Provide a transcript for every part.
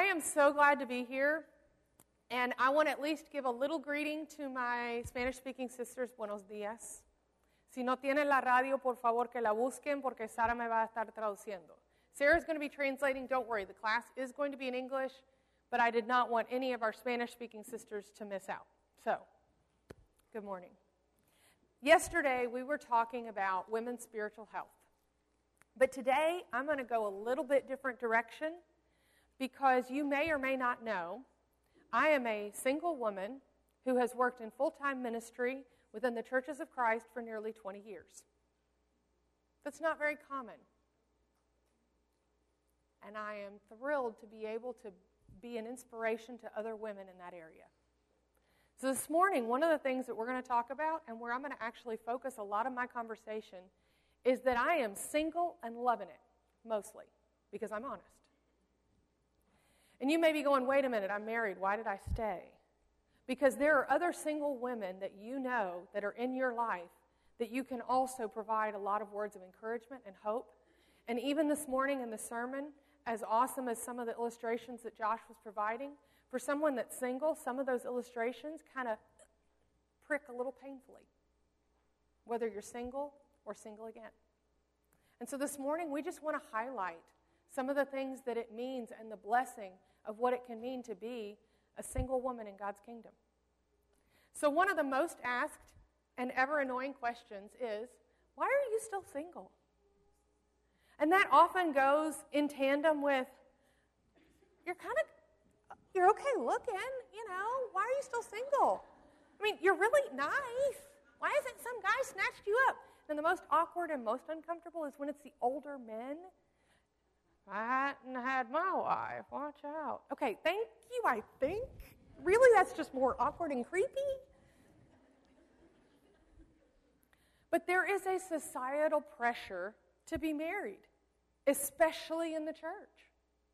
am so glad to be here, and I want to at least give a little greeting to my Spanish-speaking sisters. Buenos días. Si no tienen la radio, por favor que la busquen, porque Sara me va a estar traduciendo. Sarah's going to be translating. Don't worry, the class is going to be in English, but I did not want any of our Spanish-speaking sisters to miss out. So, good morning. Yesterday, we were talking about women's spiritual health. But today, I'm going to go a little bit different direction, because you may or may not know, I am a single woman who has worked in full-time ministry within the Churches of Christ for nearly 20 years. That's not very common. And I am thrilled to be able to be an inspiration to other women in that area. So this morning, one of the things that we're going to talk about, and where I'm going to actually focus a lot of my conversation, is that I am single and loving it, mostly, because I'm honest. And you may be going, wait a minute, I'm married. Why did I stay? Because there are other single women that you know that are in your life that you can also provide a lot of words of encouragement and hope. And even this morning in the sermon, as awesome as some of the illustrations that Josh was providing, for someone that's single, some of those illustrations kind of prick a little painfully, whether you're single or single again. And so this morning, we just want to highlight some of the things that it means and the blessing of what it can mean to be a single woman in God's kingdom. So one of the most asked and ever annoying questions is, why are you still single? And that often goes in tandem with, you're okay looking, why are you still single? I mean, you're really nice. Why hasn't some guy snatched you up? And the most awkward and most uncomfortable is when it's the older men. I hadn't had my wife. Watch out. Okay, thank you, I think. Really, that's just more awkward and creepy? But there is a societal pressure to be married, especially in the church.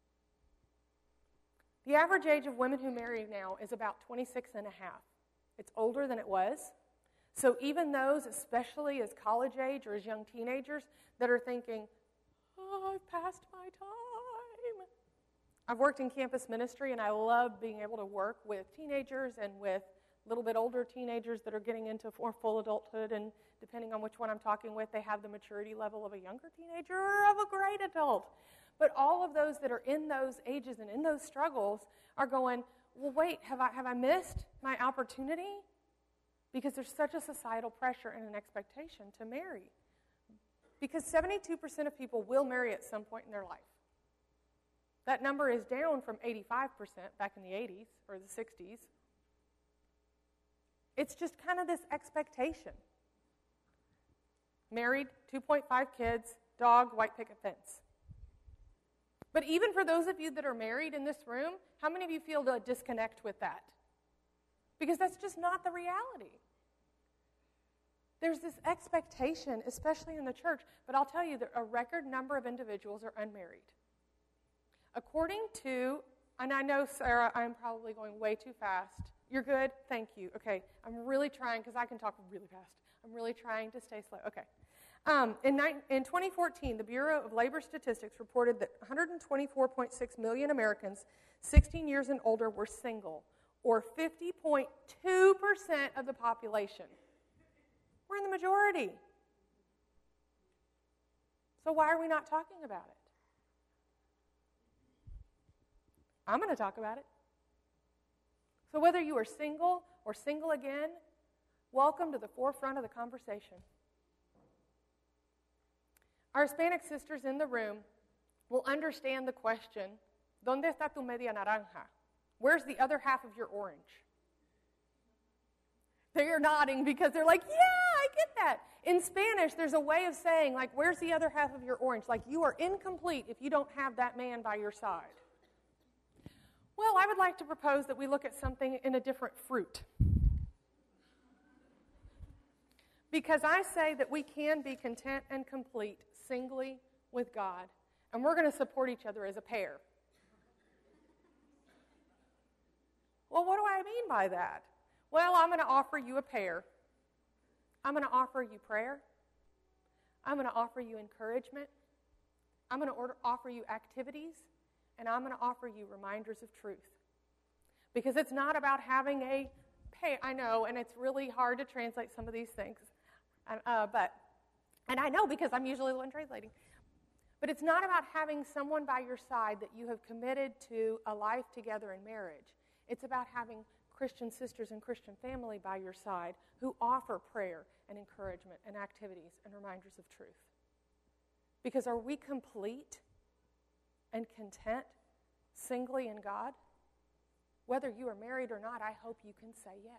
The average age of women who marry now is about 26 and a half. It's older than it was. So even those, especially as college age or as young teenagers, that are thinking, I've passed my time. I've worked in campus ministry, and I love being able to work with teenagers and with a little bit older teenagers that are getting into more full adulthood, and depending on which one I'm talking with, they have the maturity level of a younger teenager or of a great adult. But all of those that are in those ages and in those struggles are going, well, wait, have I missed my opportunity? Because there's such a societal pressure and an expectation to marry. Because 72% of people will marry at some point in their life. That number is down from 85% back in the 80s or the 60s. It's just kind of this expectation. Married, 2.5 kids, dog, white picket fence. But even for those of you that are married in this room, how many of you feel a disconnect with that? Because that's just not the reality. There's this expectation, especially in the church, but I'll tell you that a record number of individuals are unmarried. According to, and I know, Sarah, I'm probably going way too fast. You're good? Thank you. Okay, I'm really trying, because I can talk really fast. I'm really trying to stay slow. Okay. In 2014, the Bureau of Labor Statistics reported that 124.6 million Americans 16 years and older were single, or 50.2% of the population. We're in the majority. So why are we not talking about it? I'm going to talk about it. So whether you are single or single again, welcome to the forefront of the conversation. Our Hispanic sisters in the room will understand the question, ¿Dónde está tu media naranja? Where's the other half of your orange? They are nodding because they're like, yeah, I get that. In Spanish, there's a way of saying, like, where's the other half of your orange? Like, you are incomplete if you don't have that man by your side. Well, I would like to propose that we look at something in a different fruit. Because I say that we can be content and complete singly with God, and we're going to support each other as a pair. Well, what do I mean by that? Well, I'm going to offer you a pair. I'm going to offer you prayer. I'm going to offer you encouragement. I'm going to offer you activities. and I'm going to offer you reminders of truth. Because it's not about having a I know, and it's really hard to translate some of these things. And I know because I'm usually the one translating. But it's not about having someone by your side that you have committed to a life together in marriage. It's about having Christian sisters and Christian family by your side who offer prayer and encouragement and activities and reminders of truth. Because are we complete and content singly in God? Whether you are married or not, I hope you can say yes.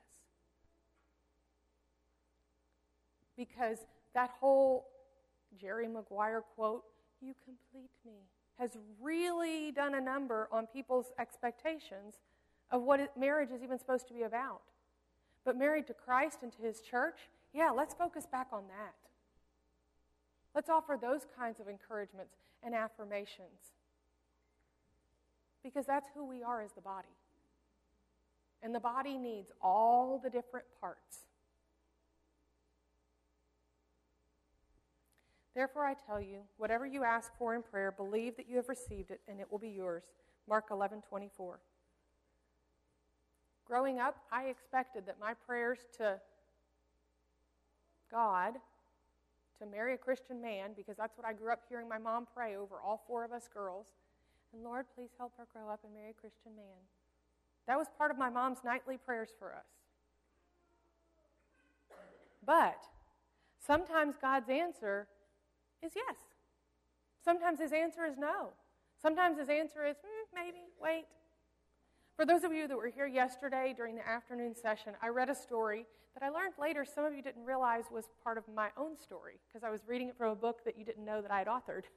Because that whole Jerry Maguire quote, "You complete me," has really done a number on people's expectations of what marriage is even supposed to be about. But married to Christ and to His church, yeah, let's focus back on that. Let's offer those kinds of encouragements and affirmations. Because that's who we are as the body. And the body needs all the different parts. Therefore, I tell you, whatever you ask for in prayer, believe that you have received it, and it will be yours. Mark 11:24. Growing up, I expected that my prayers to God to marry a Christian man, because that's what I grew up hearing my mom pray over all 4 of us girls. And Lord, please help her grow up and marry a Christian man. That was part of my mom's nightly prayers for us. But sometimes God's answer is yes. Sometimes His answer is no. Sometimes His answer is maybe, wait. For those of you that were here yesterday during the afternoon session, I read a story that I learned later some of you didn't realize was part of my own story, because I was reading it from a book that you didn't know that I had authored.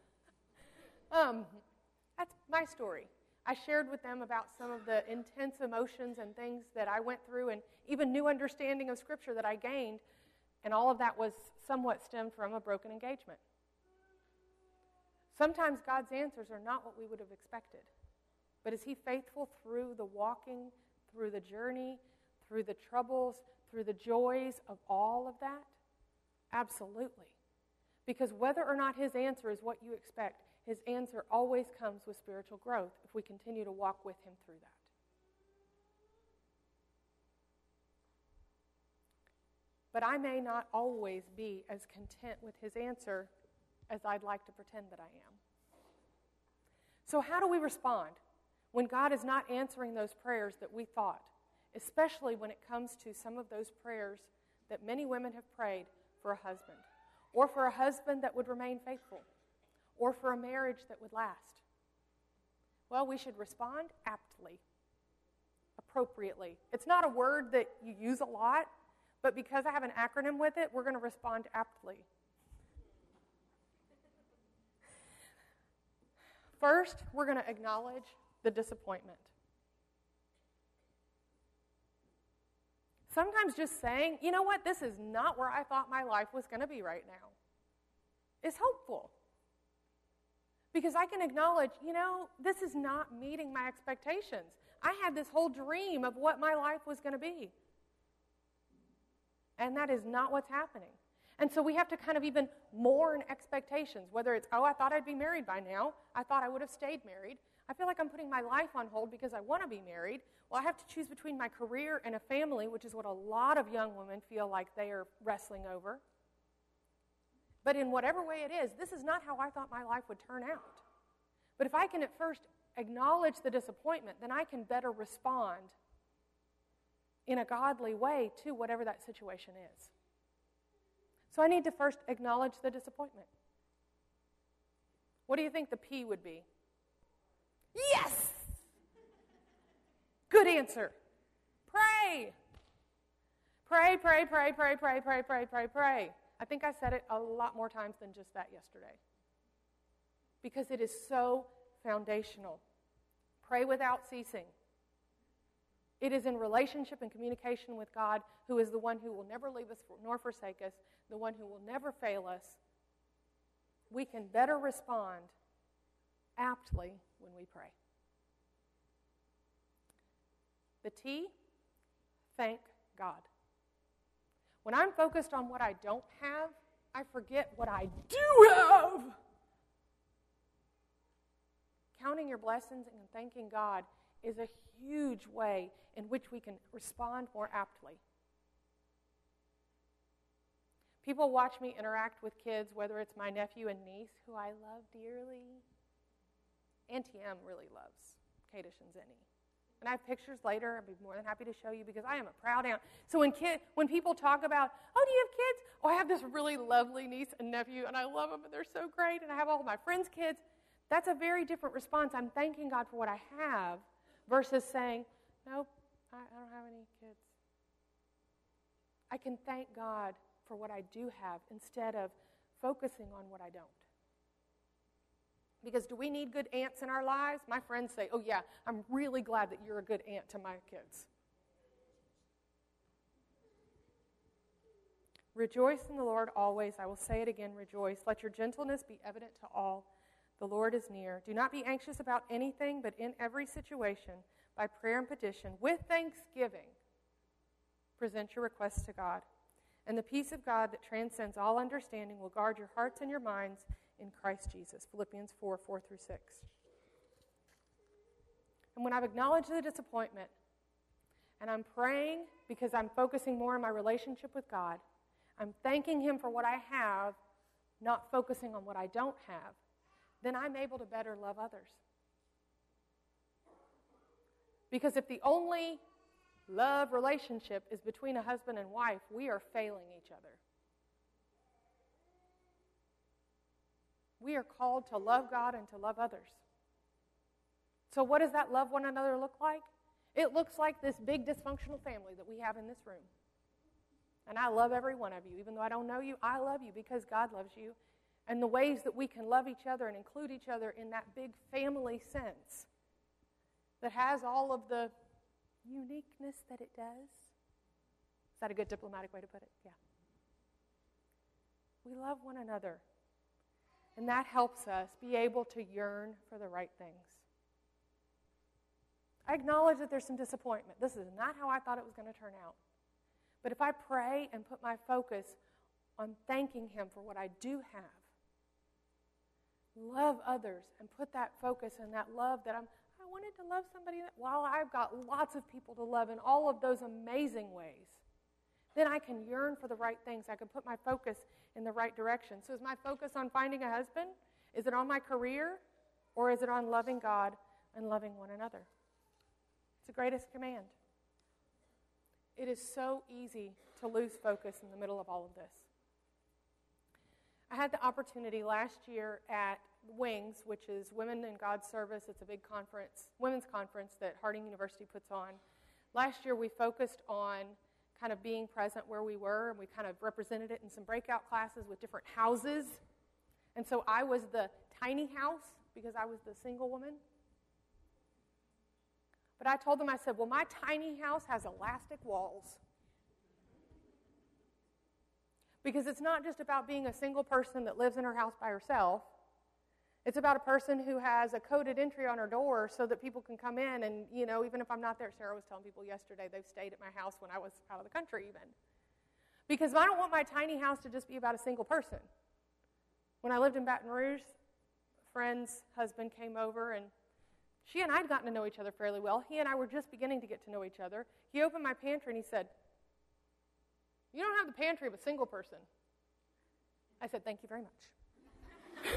That's my story. I shared with them about some of the intense emotions and things that I went through, and even new understanding of Scripture that I gained, and all of that was somewhat stemmed from a broken engagement. Sometimes God's answers are not what we would have expected. But is He faithful through the walking, through the journey, through the troubles, through the joys of all of that? Absolutely. Because whether or not His answer is what you expect, His answer always comes with spiritual growth if we continue to walk with Him through that. But I may not always be as content with His answer as I'd like to pretend that I am. So how do we respond when God is not answering those prayers that we thought, especially when it comes to some of those prayers that many women have prayed for a husband, or for a husband that would remain faithful, or for a marriage that would last? Well, we should respond aptly, appropriately. It's not a word that you use a lot, but because I have an acronym with it, we're going to respond aptly. First, we're going to acknowledge the disappointment. Sometimes just saying, you know what, this is not where I thought my life was going to be right now, is helpful. Because I can acknowledge, this is not meeting my expectations. I had this whole dream of what my life was going to be. And that is not what's happening. And so we have to kind of even mourn expectations, whether it's, I thought I'd be married by now. I thought I would have stayed married. I feel like I'm putting my life on hold because I want to be married. Well, I have to choose between my career and a family, which is what a lot of young women feel like they are wrestling over. But in whatever way it is, this is not how I thought my life would turn out. But if I can at first acknowledge the disappointment, then I can better respond in a godly way to whatever that situation is. So I need to first acknowledge the disappointment. What do you think the P would be? Yes! Good answer. Pray. Pray, pray, pray, pray, pray, pray, pray, pray, pray. I think I said it a lot more times than just that yesterday. Because it is so foundational. Pray without ceasing. It is in relationship and communication with God, who is the one who will never leave us nor forsake us, the one who will never fail us. We can better respond aptly when we pray. The T, thank God. When I'm focused on what I don't have, I forget what I do have. Count counting your blessings and thanking God is a huge way in which we can respond more aptly. People watch me interact with kids, whether it's my nephew and niece, who I love dearly. Auntie M really loves Kata Shinzeni. And I have pictures later. I'd be more than happy to show you because I am a proud aunt. So when people talk about, oh, do you have kids? Oh, I have this really lovely niece and nephew, and I love them, and they're so great, and I have all my friends' kids. That's a very different response. I'm thanking God for what I have versus saying, nope, I don't have any kids. I can thank God for what I do have instead of focusing on what I don't. Because do we need good aunts in our lives? My friends say, oh yeah, I'm really glad that you're a good aunt to my kids. Rejoice in the Lord always. I will say it again, rejoice. Let your gentleness be evident to all. The Lord is near. Do not be anxious about anything, but in every situation, by prayer and petition, with thanksgiving, present your requests to God. And the peace of God that transcends all understanding will guard your hearts and your minds in Christ Jesus. Philippians 4:4-6. And when I've acknowledged the disappointment, and I'm praying because I'm focusing more on my relationship with God, I'm thanking Him for what I have, not focusing on what I don't have, then I'm able to better love others. Because if the only love relationship is between a husband and wife, we are failing each other. We are called to love God and to love others. So what does that love one another look like? It looks like this big dysfunctional family that we have in this room. And I love every one of you. Even though I don't know you, I love you because God loves you. And the ways that we can love each other and include each other in that big family sense that has all of the uniqueness that it does. Is that a good diplomatic way to put it? Yeah. We love one another. And that helps us be able to yearn for the right things. I acknowledge that there's some disappointment. This is not how I thought it was going to turn out. But if I pray and put my focus on thanking Him for what I do have, love others, and put that focus and that love that I wanted to love somebody that, while I've got lots of people to love in all of those amazing ways, then I can yearn for the right things. I can put my focus in the right direction. So is my focus on finding a husband? Is it on my career? Or is it on loving God and loving one another? It's the greatest command. It is so easy to lose focus in the middle of all of this. I had the opportunity last year at Wings, which is Women in God's Service. It's a big conference, women's conference that Harding University puts on. Last year we focused on kind of being present where we were, and we kind of represented it in some breakout classes with different houses. And so I was the tiny house because I was the single woman. But I told them, I said, well, my tiny house has elastic walls. Because it's not just about being a single person that lives in her house by herself. It's about a person who has a coded entry on her door so that people can come in and, even if I'm not there, Sarah was telling people yesterday they've stayed at my house when I was out of the country even. Because I don't want my tiny house to just be about a single person. When I lived in Baton Rouge, a friend's husband came over and she and I had gotten to know each other fairly well. He and I were just beginning to get to know each other. He opened my pantry and he said, "You don't have the pantry of a single person." I said, "Thank you very much."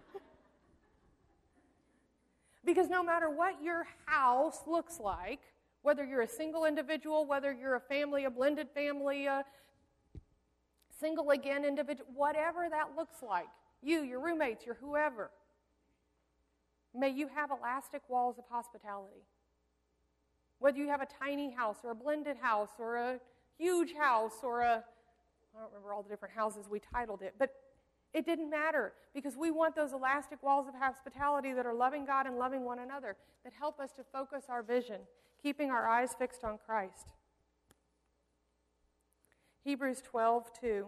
Because no matter what your house looks like, whether you're a single individual, whether you're a family, a blended family, a single again individual, whatever that looks like, you, your roommates, your whoever, may you have elastic walls of hospitality. Whether you have a tiny house or a blended house or a huge house or I don't remember all the different houses we titled it, but it didn't matter because we want those elastic walls of hospitality that are loving God and loving one another, that help us to focus our vision, keeping our eyes fixed on Christ. Hebrews 12:2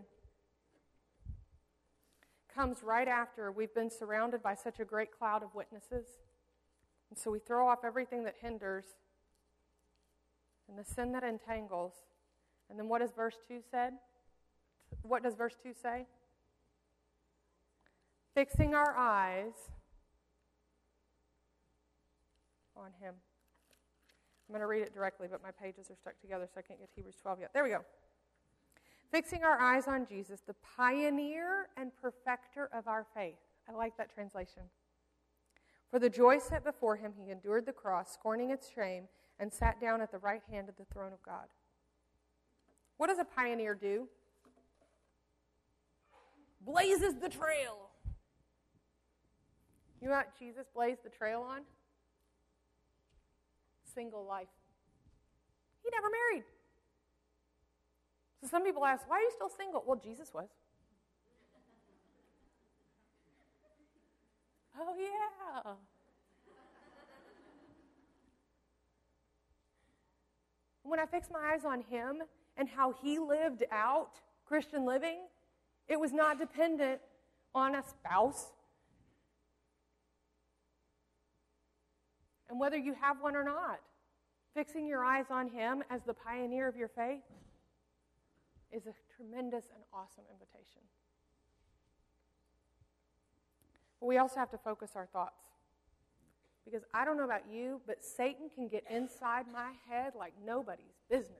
comes right after we've been surrounded by such a great cloud of witnesses. And so we throw off everything that hinders and the sin that entangles. And then what does verse 2 say? What does verse 2 say? Fixing our eyes on him. I'm going to read it directly, but my pages are stuck together, so I can't get Hebrews 12 yet. There we go. Fixing our eyes on Jesus, the pioneer and perfecter of our faith. I like that translation. For the joy set before him, he endured the cross, scorning its shame, and sat down at the right hand of the throne of God. What does a pioneer do? Blazes the trail. You know what Jesus blazed the trail on? Single life. He never married. So some people ask, why are you still single? Well, Jesus was. Oh, yeah. When I fixed my eyes on him and how he lived out Christian living, it was not dependent on a spouse. And whether you have one or not, fixing your eyes on him as the pioneer of your faith is a tremendous and awesome invitation. But we also have to focus our thoughts. Because I don't know about you, but Satan can get inside my head like nobody's business.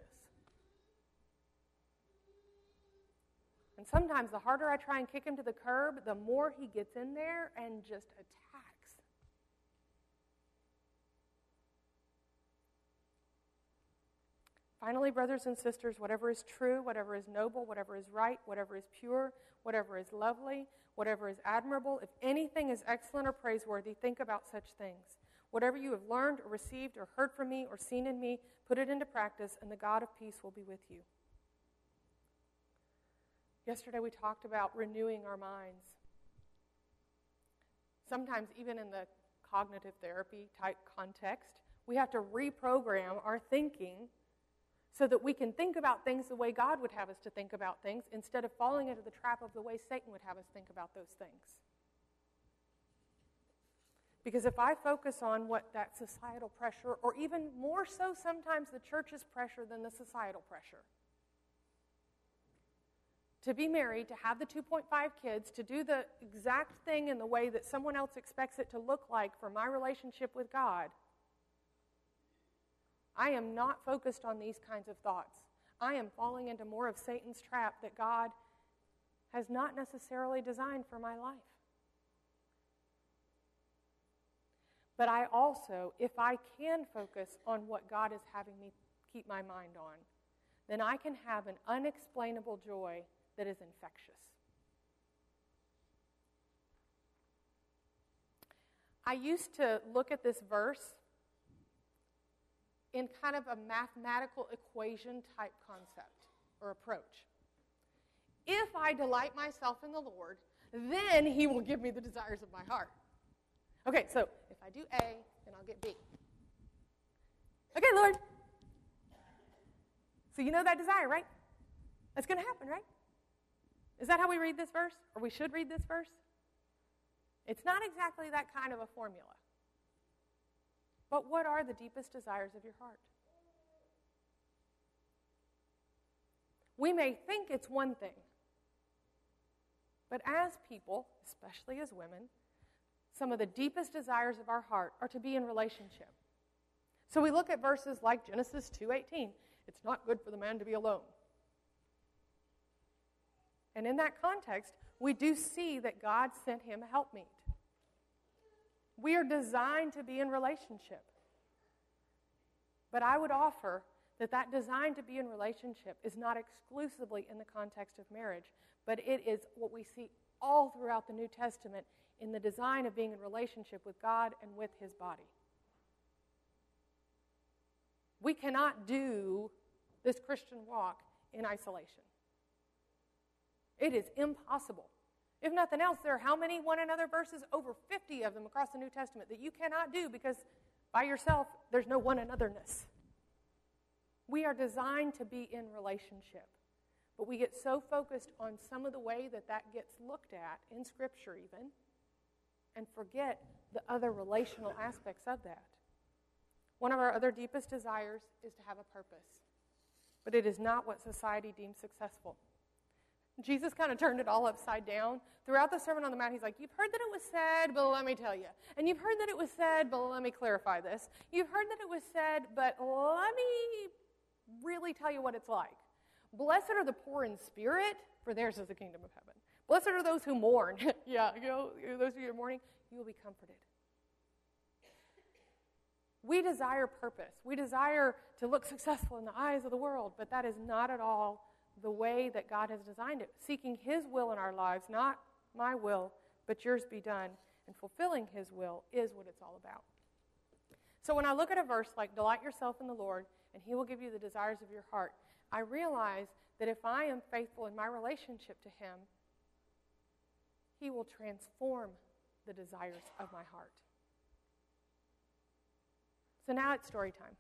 And sometimes the harder I try and kick him to the curb, the more he gets in there and just attacks. Finally, brothers and sisters, whatever is true, whatever is noble, whatever is right, whatever is pure, whatever is lovely, whatever is admirable, if anything is excellent or praiseworthy, think about such things. Whatever you have learned or received or heard from me or seen in me, put it into practice, and the God of peace will be with you. Yesterday we talked about renewing our minds. Sometimes even in the cognitive therapy type context, we have to reprogram our thinking so that we can think about things the way God would have us to think about things instead of falling into the trap of the way Satan would have us think about those things. Because if I focus on what that societal pressure, or even more so sometimes the church's pressure than the societal pressure, to be married, to have the 2.5 kids, to do the exact thing in the way that someone else expects it to look like for my relationship with God, I am not focused on these kinds of thoughts. I am falling into more of Satan's trap that God has not necessarily designed for my life. But I also, if I can focus on what God is having me keep my mind on, then I can have an unexplainable joy that is infectious. I used to look at this verse in kind of a mathematical equation type concept or approach. If I delight myself in the Lord, then he will give me the desires of my heart. Okay, so if I do A, then I'll get B. Okay, Lord. So you know that desire, right? That's going to happen, right? Is that how we read this verse? Or we should read this verse? It's not exactly that kind of a formula. But what are the deepest desires of your heart? We may think it's one thing, but as people, especially as women, some of the deepest desires of our heart are to be in relationship. So we look at verses like Genesis 2:18. It's not good for the man to be alone. And in that context, we do see that God sent him a helpmeet. We are designed to be in relationship. But I would offer that that design to be in relationship is not exclusively in the context of marriage, but it is what we see all throughout the New Testament in the design of being in relationship with God and with his body. We cannot do this Christian walk in isolation. It is impossible. If nothing else, there are how many one another verses? Over 50 of them across the New Testament that you cannot do because by yourself, there's no one anotherness. We are designed to be in relationship. But we get so focused on some of the way that that gets looked at, in Scripture even, and forget the other relational aspects of that. One of our other deepest desires is to have a purpose. But it is not what society deems successful. Jesus kind of turned it all upside down. Throughout the Sermon on the Mount, he's like, you've heard that it was said, but let me tell you. And you've heard that it was said, but let me clarify this. You've heard that it was said, but let me really tell you what it's like. Blessed are the poor in spirit, for theirs is the kingdom of heaven. Blessed are those who mourn. Yeah, those of you who are mourning, you will be comforted. We desire purpose. We desire to look successful in the eyes of the world, but that is not at all the way that God has designed it. Seeking His will in our lives, not my will, but yours be done, and fulfilling His will is what it's all about. So when I look at a verse like, delight yourself in the Lord, and He will give you the desires of your heart, I realize that if I am faithful in my relationship to Him, He will transform the desires of my heart. So now it's story time.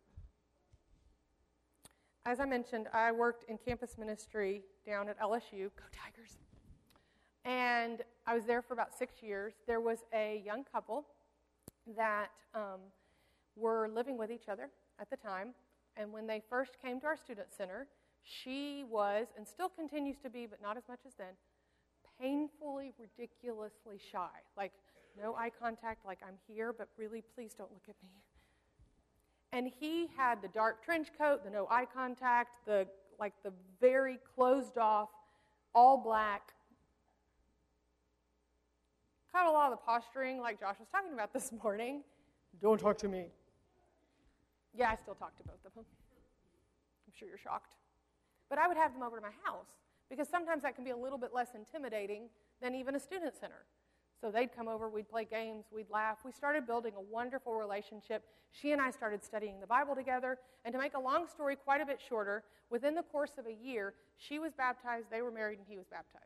As I mentioned, I worked in campus ministry down at LSU. Go Tigers. And I was there for about 6 years. There was a young couple that were living with each other at the time. And when they first came to our student center, she was, and still continues to be, but not as much as then, painfully, ridiculously shy. Like, no eye contact, like I'm here, but really, please don't look at me. And he had the dark trench coat, the no eye contact, the very closed off, all black. Kind of a lot of the posturing, like Josh was talking about this morning. Don't talk to me. Yeah, I still talk to both of them. I'm sure you're shocked. But I would have them over to my house, because sometimes that can be a little bit less intimidating than even a student center. So they'd come over, we'd play games, we'd laugh. We started building a wonderful relationship. She and I started studying the Bible together. And to make a long story quite a bit shorter, within the course of a year, she was baptized, they were married, and he was baptized.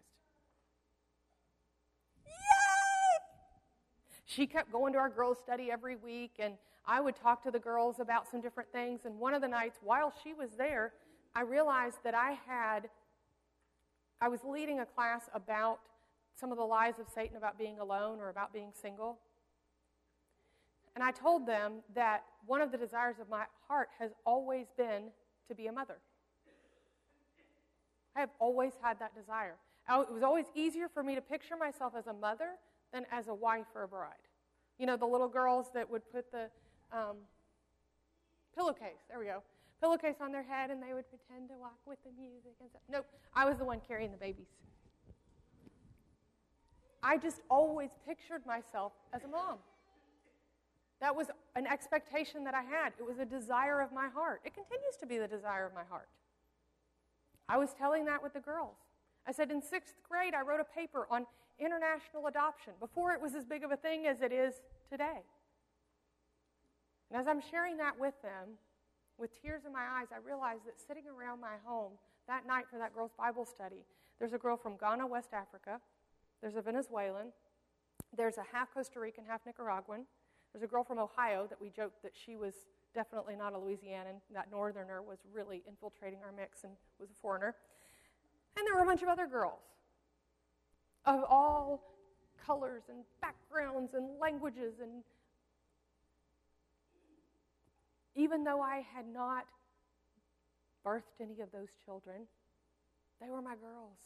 Yay! She kept going to our girls' study every week, and I would talk to the girls about some different things. And one of the nights, while she was there, I realized that I was leading a class about some of the lies of Satan about being alone or about being single. And I told them that one of the desires of my heart has always been to be a mother. I have always had that desire. It was always easier for me to picture myself as a mother than as a wife or a bride. You know, the little girls that would put the pillowcase on their head, and they would pretend to walk with the music and stuff. Nope, I was the one carrying the babies. I just always pictured myself as a mom. That was an expectation that I had. It was a desire of my heart. It continues to be the desire of my heart. I was telling that with the girls. I said, in 6th grade, I wrote a paper on international adoption before it was as big of a thing as it is today. And as I'm sharing that with them, with tears in my eyes, I realized that sitting around my home that night for that girls' Bible study, there's a girl from Ghana, West Africa. There's a Venezuelan. There's a half Costa Rican, half Nicaraguan. There's a girl from Ohio that we joked that she was definitely not a Louisianan. That northerner was really infiltrating our mix and was a foreigner. And there were a bunch of other girls of all colors and backgrounds and languages. And even though I had not birthed any of those children, they were my girls.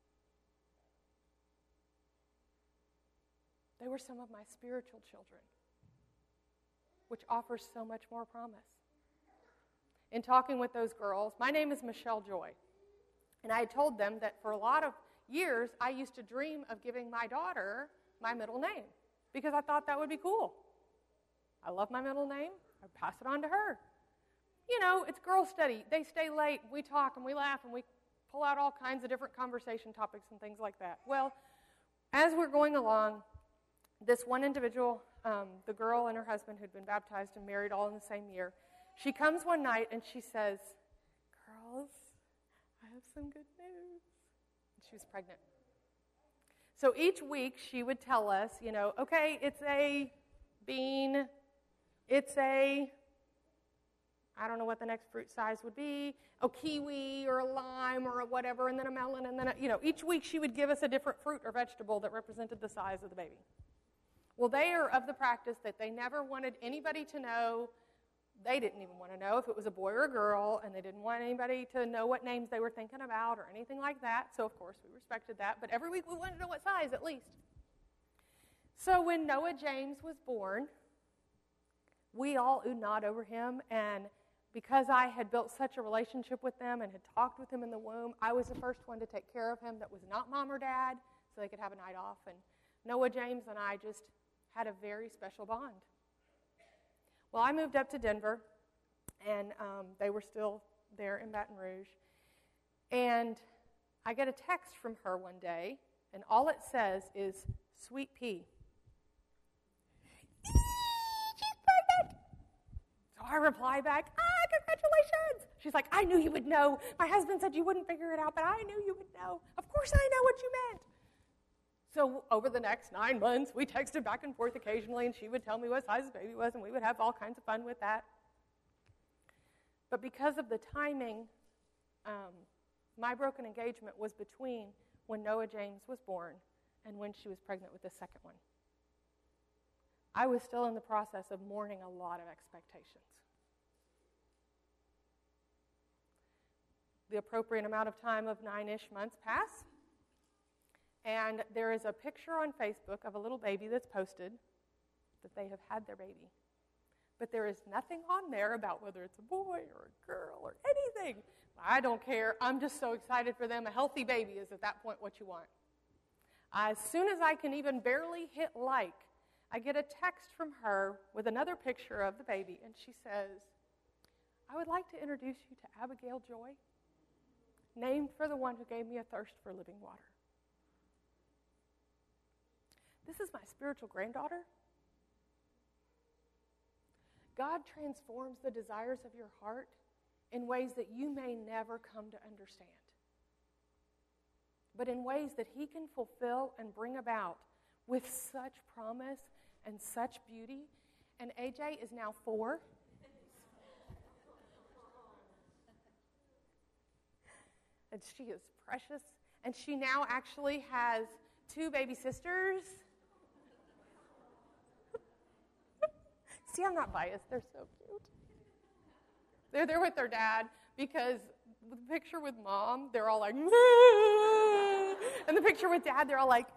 They were some of my spiritual children, which offers so much more promise. In talking with those girls, my name is Michelle Joy, and I had told them that for a lot of years, I used to dream of giving my daughter my middle name because I thought that would be cool. I love my middle name. I pass it on to her. You know, it's girl study. They stay late. We talk and we laugh and we pull out all kinds of different conversation topics and things like that. Well, as we're going along, this one individual, the girl and her husband who'd been baptized and married all in the same year, she comes one night and she says, "Girls, I have some good news." And she was pregnant. So each week she would tell us, you know, okay, it's a bean, it's a, I don't know what the next fruit size would be, a kiwi or a lime or a whatever, and then a melon, and then, each week she would give us a different fruit or vegetable that represented the size of the baby. Well, they are of the practice that they never wanted anybody to know They didn't even want to know if it was a boy or a girl, and they didn't want anybody to know what names they were thinking about or anything like that. So, of course, we respected that. But every week we wanted to know what size at least. So when Noah James was born, we all oohed over him. And because I had built such a relationship with them and had talked with him in the womb, I was the first one to take care of him that was not mom or dad, so they could have a night off. And Noah James and I just had a very special bond. Well, I moved up to Denver, and they were still there in Baton Rouge. And I get a text from her one day, and all it says is, "Sweet pea." She's pregnant! So I reply back, "Congratulations!" She's like, "I knew you would know. My husband said you wouldn't figure it out, but I knew you would know. Of course I know what you meant." So over the next 9 months, we texted back and forth occasionally, and she would tell me what size the baby was, and we would have all kinds of fun with that. But because of the timing, my broken engagement was between when Noah James was born and when she was pregnant with the second one. I was still in the process of mourning a lot of expectations. The appropriate amount of time of 9-ish months passed. And there is a picture on Facebook of a little baby that's posted that they have had their baby. But there is nothing on there about whether it's a boy or a girl or anything. I don't care. I'm just so excited for them. A healthy baby is at that point what you want. As soon as I can even barely hit like, I get a text from her with another picture of the baby, and she says, "I would like to introduce you to Abigail Joy, named for the one who gave me a thirst for living water." This is my spiritual granddaughter. God transforms the desires of your heart in ways that you may never come to understand, but in ways that He can fulfill and bring about with such promise and such beauty. And AJ is now 4. And she is precious. And she now actually has 2 baby sisters. See, I'm not biased. They're so cute. They're there with their dad because the picture with mom, they're all like, and the picture with dad, they're all like,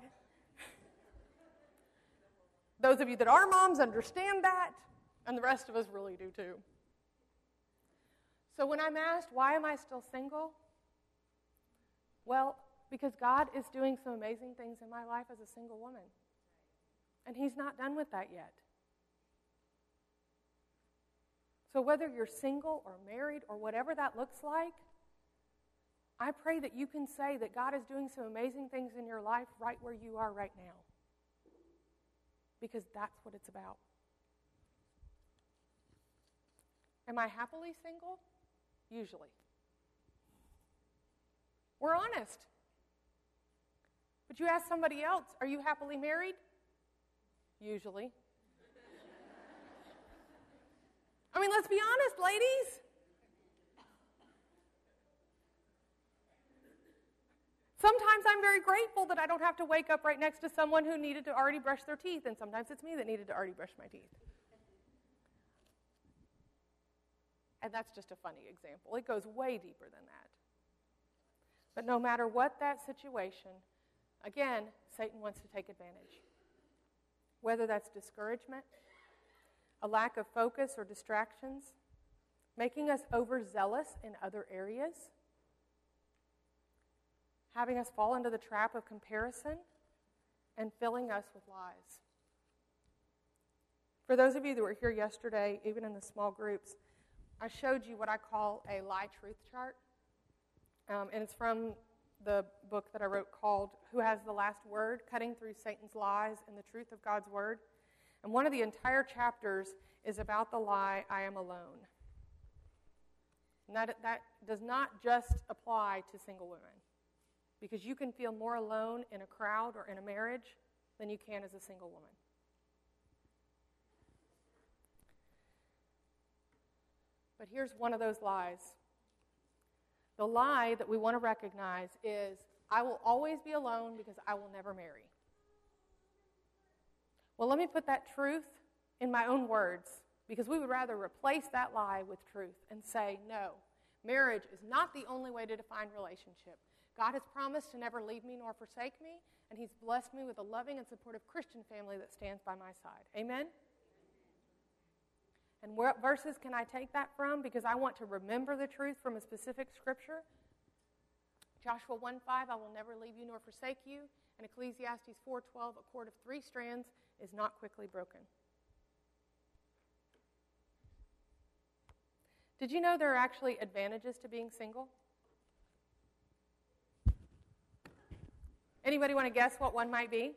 those of you that are moms understand that, and the rest of us really do too. So when I'm asked, why am I still single? Well, because God is doing some amazing things in my life as a single woman. And He's not done with that yet. So whether you're single or married or whatever that looks like, I pray that you can say that God is doing some amazing things in your life right where you are right now. Because that's what it's about. Am I happily single? Usually. We're honest. But you ask somebody else, are you happily married? Usually. I mean, let's be honest, ladies. Sometimes I'm very grateful that I don't have to wake up right next to someone who needed to already brush their teeth, and sometimes it's me that needed to already brush my teeth. And that's just a funny example. It goes way deeper than that. But no matter what that situation, again, Satan wants to take advantage. Whether that's discouragement, a lack of focus or distractions, making us overzealous in other areas, having us fall into the trap of comparison, and filling us with lies. For those of you that were here yesterday, even in the small groups, I showed you what I call a lie truth chart. And it's from the book that I wrote called Who Has the Last Word? Cutting Through Satan's Lies and the Truth of God's Word. And one of the entire chapters is about the lie, I am alone. And that does not just apply to single women. Because you can feel more alone in a crowd or in a marriage than you can as a single woman. But here's one of those lies. The lie that we want to recognize is, I will always be alone because I will never marry. Well, let me put that truth in my own words because we would rather replace that lie with truth and say, no, marriage is not the only way to define relationship. God has promised to never leave me nor forsake me, and He's blessed me with a loving and supportive Christian family that stands by my side. Amen? And what verses can I take that from? Because I want to remember the truth from a specific scripture. Joshua 1:5, I will never leave you nor forsake you. And Ecclesiastes 4:12, a cord of 3 strands is not quickly broken. Did you know there are actually advantages to being single? Anybody want to guess what one might be?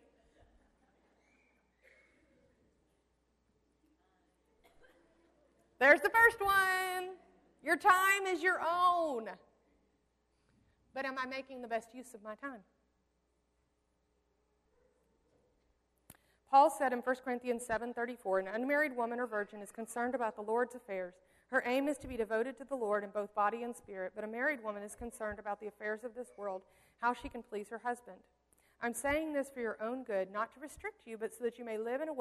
There's the first one. Your time is your own. But am I making the best use of my time? Paul said in 1 Corinthians 7:34, an unmarried woman or virgin is concerned about the Lord's affairs. Her aim is to be devoted to the Lord in both body and spirit, but a married woman is concerned about the affairs of this world, how she can please her husband. I'm saying this for your own good, not to restrict you, but so that you may live in a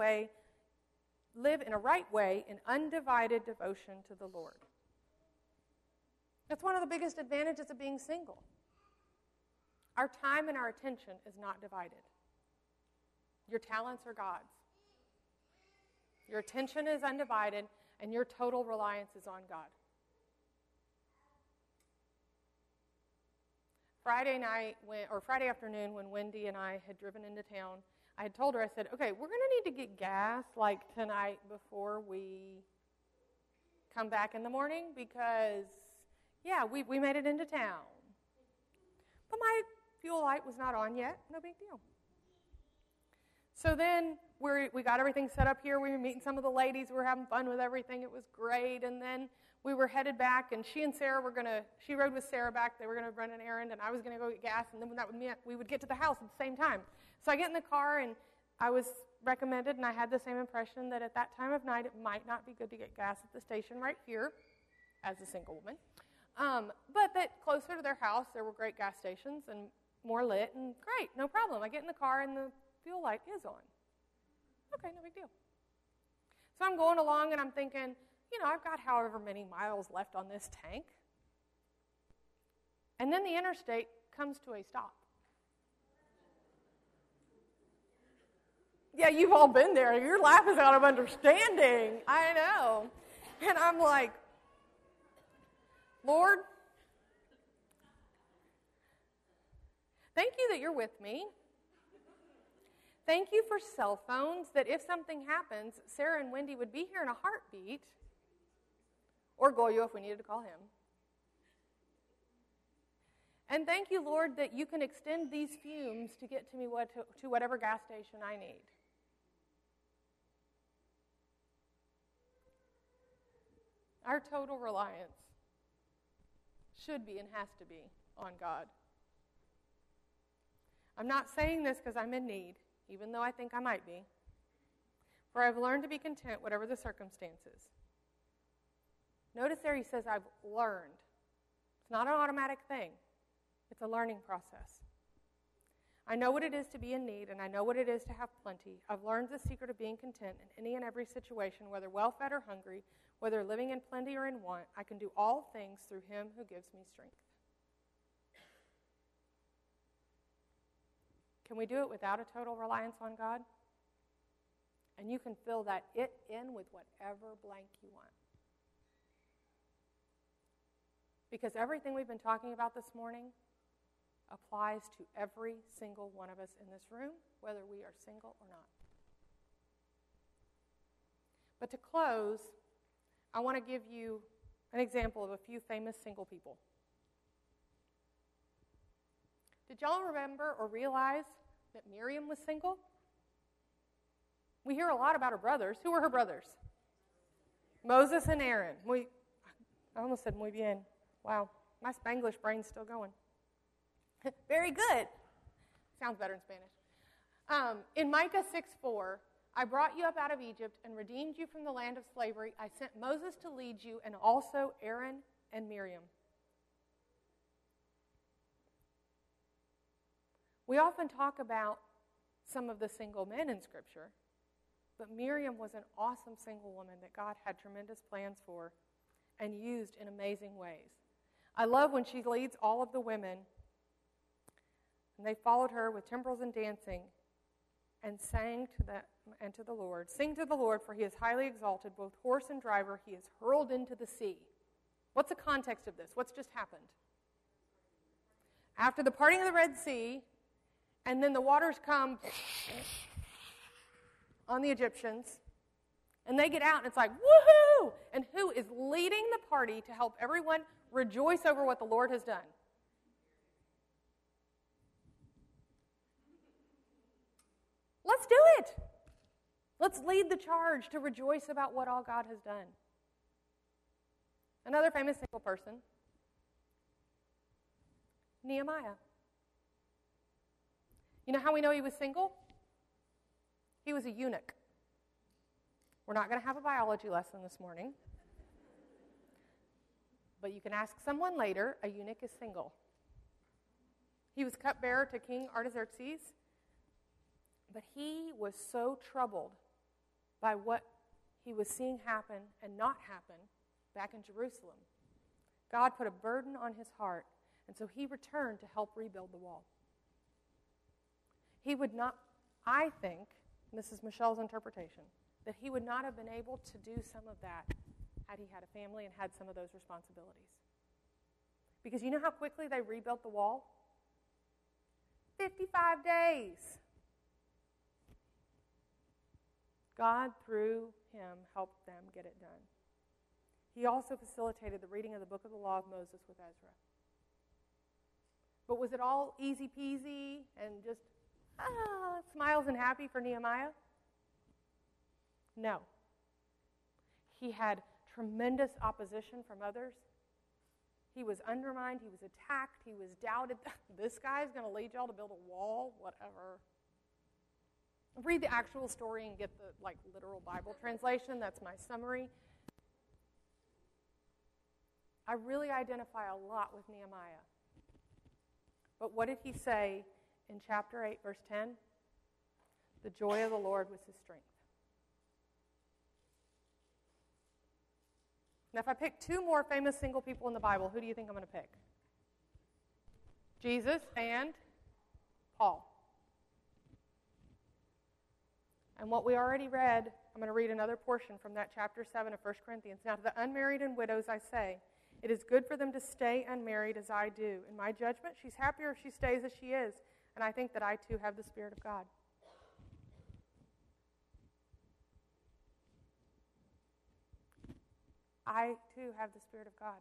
right way in undivided devotion to the Lord. That's one of the biggest advantages of being single. Our time and our attention is not divided. Your talents are God's. Your attention is undivided, and your total reliance is on God. Friday afternoon, when Wendy and I had driven into town, I had told her, I said, okay, we're going to need to get gas like tonight before we come back in the morning because, yeah, we made it into town. But my fuel light was not on yet. No big deal. So then we got everything set up here. We were meeting some of the ladies. We were having fun with everything. It was great. And then we were headed back, and she and Sarah she rode with Sarah back. They were going to run an errand, and I was going to go get gas, and then that would mean we would get to the house at the same time. So I get in the car, and I was recommended, and I had the same impression that at that time of night, it might not be good to get gas at the station right here as a single woman. But that closer to their house, there were great gas stations and more lit, and great, no problem. I get in the car, and the fuel light is on. Okay, no big deal. So I'm going along, and I'm thinking, I've got however many miles left on this tank. And then the interstate comes to a stop. Yeah, you've all been there. Your laugh is out of understanding. I know. And I'm like, Lord, thank you that you're with me. Thank you for cell phones, that if something happens, Sarah and Wendy would be here in a heartbeat, or Goyo if we needed to call him. And thank you, Lord, that you can extend these fumes to get to me to whatever gas station I need. Our total reliance should be and has to be on God. I'm not saying this because I'm in need, even though I think I might be. For I've learned to be content whatever the circumstances. Notice there he says, I've learned. It's not an automatic thing. It's a learning process. I know what it is to be in need, and I know what it is to have plenty. I've learned the secret of being content in any and every situation, whether well-fed or hungry, whether living in plenty or in want. I can do all things through him who gives me strength. Can we do it without a total reliance on God? And you can fill that it in with whatever blank you want. Because everything we've been talking about this morning applies to every single one of us in this room, whether we are single or not. But to close, I want to give you an example of a few famous single people. Did y'all remember or realize that Miriam was single? We hear a lot about her brothers. Who were her brothers? Moses and Aaron. I almost said muy bien. Wow, my Spanglish brain's still going. Very good. Sounds better in Spanish. In Micah 6:4, I brought you up out of Egypt and redeemed you from the land of slavery. I sent Moses to lead you, and also Aaron and Miriam. We often talk about some of the single men in Scripture, But Miriam was an awesome single woman that God had tremendous plans for and used in amazing ways. I love when she leads all of the women, and they followed her with timbrels and dancing, and sang to the Lord. Sing to the Lord, for he is highly exalted, both horse and driver he is hurled into the sea. What's the context of this? What's just happened? After the parting of the Red Sea, and then the waters come on the Egyptians, and they get out, and it's like, woohoo! And who is leading the party to help everyone rejoice over what the Lord has done? Let's do it. Let's lead the charge to rejoice about what all God has done. Another famous single person, Nehemiah. You know how we know he was single? He was a eunuch. We're not going to have a biology lesson this morning. But you can ask someone later, a eunuch is single. He was cupbearer to King Artaxerxes, but he was so troubled by what he was seeing happen and not happen back in Jerusalem. God put a burden on his heart, and so he returned to help rebuild the wall. He would not, I think, and this is Michelle's interpretation, that he would not have been able to do some of that had he had a family and had some of those responsibilities. Because you know how quickly they rebuilt the wall? 55 days. God, through him, helped them get it done. He also facilitated the reading of the book of the law of Moses with Ezra. But was it all easy peasy and just smiles and happy for Nehemiah? No. He had tremendous opposition from others. He was undermined. He was attacked. He was doubted. This guy's going to lead y'all to build a wall? Whatever. Read the actual story and get the literal Bible translation. That's my summary. I really identify a lot with Nehemiah. But what did he say in chapter 8, verse 10? The joy of the Lord was his strength. Now, if I pick two more famous single people in the Bible, who do you think I'm going to pick? Jesus and Paul. And what we already read, I'm going to read another portion from that chapter 7 of 1 Corinthians. Now, to the unmarried and widows I say, it is good for them to stay unmarried as I do. In my judgment, she's happier if she stays as she is, and I think that I too have the Spirit of God. I too have the Spirit of God.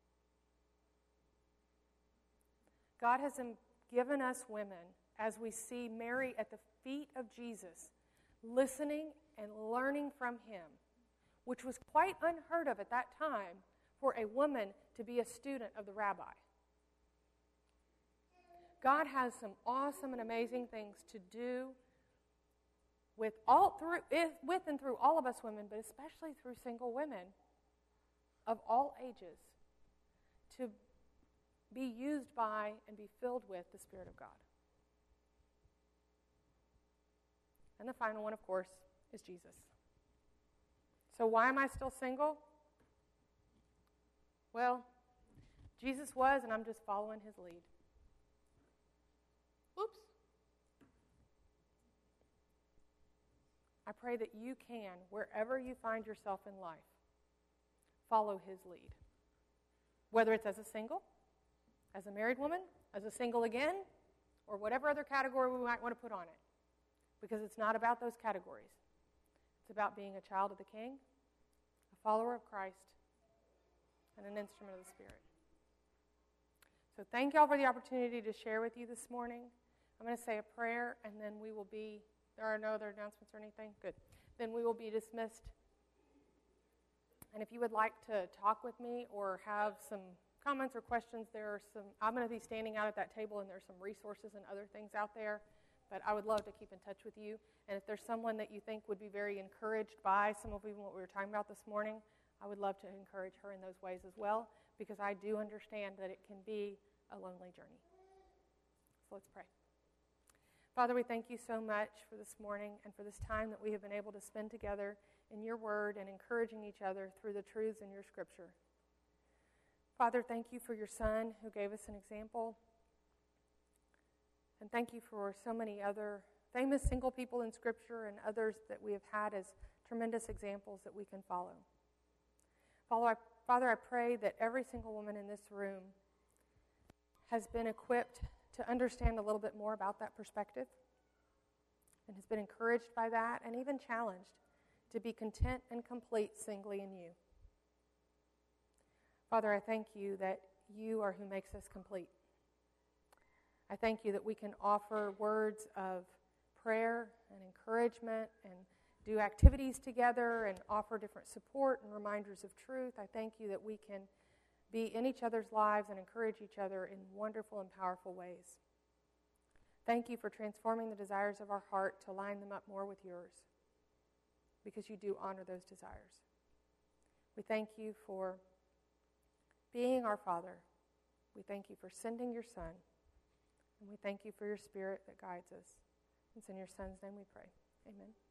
God has given us women, as we see Mary at the feet of Jesus, listening and learning from him, which was quite unheard of at that time for a woman to be a student of the rabbi. God has some awesome and amazing things to do with and through all of us women, but especially through single women of all ages, to be used by and be filled with the Spirit of God. And the final one, of course, is Jesus. So why am I still single? Well, Jesus was, and I'm just following his lead. Oops. I pray that you can, wherever you find yourself in life, follow his lead. Whether it's as a single, as a married woman, as a single again, or whatever other category we might want to put on it. Because it's not about those categories. It's about being a child of the King, a follower of Christ, and an instrument of the Spirit. So thank y'all for the opportunity to share with you this morning. I'm going to say a prayer, and then we will be, there are no other announcements or anything? Good. Then we will be dismissed. And if you would like to talk with me or have some comments or questions, I'm going to be standing out at that table, and there's some resources and other things out there. But I would love to keep in touch with you. And if there's someone that you think would be very encouraged by some of even what we were talking about this morning, I would love to encourage her in those ways as well, because I do understand that it can be a lonely journey. So let's pray. Father, we thank you so much for this morning and for this time that we have been able to spend together in your word and encouraging each other through the truths in your scripture. Father, thank you for your Son who gave us an example. And thank you for so many other famous single people in Scripture and others that we have had as tremendous examples that we can follow. Father, I pray that every single woman in this room has been equipped to understand a little bit more about that perspective and has been encouraged by that and even challenged to be content and complete singly in you. Father, I thank you that you are who makes us complete. I thank you that we can offer words of prayer and encouragement and do activities together and offer different support and reminders of truth. I thank you that we can be in each other's lives and encourage each other in wonderful and powerful ways. Thank you for transforming the desires of our heart to line them up more with yours, because you do honor those desires. We thank you for being our Father. We thank you for sending your Son. And we thank you for your Spirit that guides us. It's in your Son's name we pray. Amen.